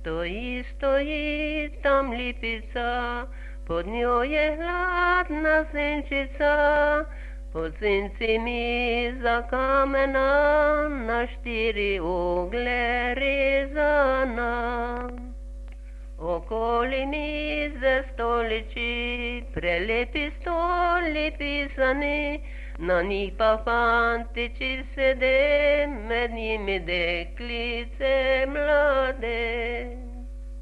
Стоит там липица, под нее ладна синчица, по синці мі закамена, на 4 угле різана. Околі мі ze столичі, прелепі столі писані, на них пафантичі седе, med ними декліце младе.